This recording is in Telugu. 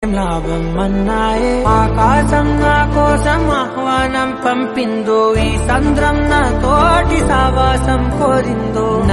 లాభం అన్నాయే ఆకాశం నా కోసం ఆహ్వానం పంపిందో ఈ సంద్రం నా తోటి సావాసం కోరిందో